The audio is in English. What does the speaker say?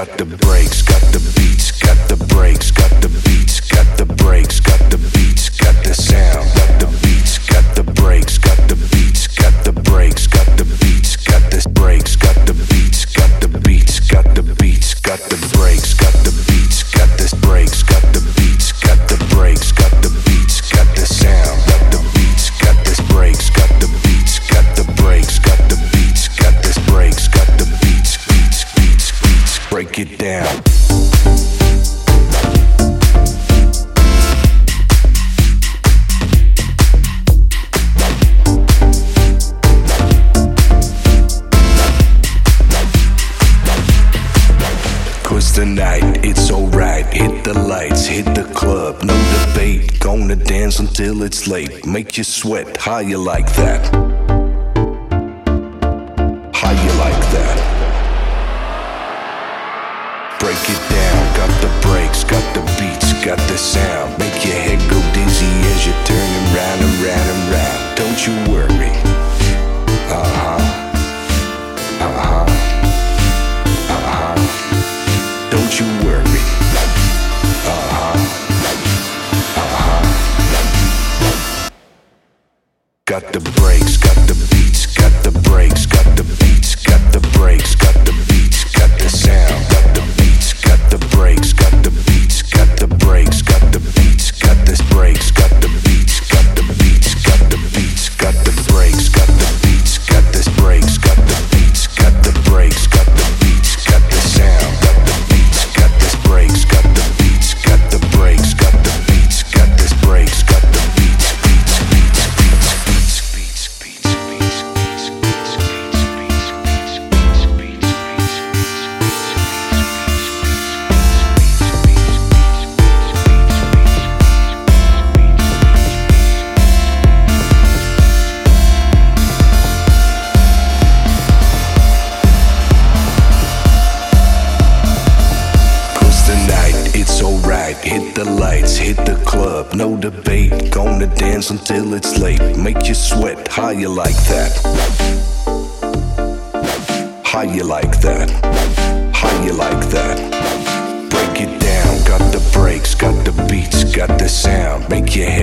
got the breaks, got the beats, got the breaks, got the beats, got the breaks, got the beats, got the sound, got the beats, got the breaks, got the beats, got the breaks, got the beats, got the breaks, got the beats, got the beats, got the beats, got the breaks, got the beats, got the breaks, got the beats, got the breaks, got the beats, got the sound, got the beats, got the breaks, got the beats, got the breaks, got the beats, got the breaks, got the beats, beats, beats, beats. Break it down. 'Cause tonight it's alright. Hit the lights, hit the club, no debate. Gonna dance until it's late. Make you sweat, how you like that? How you like that? Break it down, got the breaks, got the beats, got the sound. Make your head go dizzy as you're turning round and round and round. Don't you worry. Don't you worry. Got the breaks, got the beats, got the breaks, got the beats, got the breaks, got the beats, got the sound, got the beats, got the breaks, got the beats, got the breaks, got the beats, got the breaks, got the beats, got the beats, got the beats, got the breaks, got the beats, got the breaks, got the beats, got the breaks, got the beats, got the sound, got the beats, got the breaks, got the beats, got the breaks, got the beats, got the breaks, got the beats, beats, beats, beats, beats, beats, beats, beats, beats, beats, hit the lights, hit the club, no debate. Gonna dance until it's late. Make you sweat, how you like that? How you like that? How you like that? Break it down, got the breaks, got the beats, got the sound. Make your head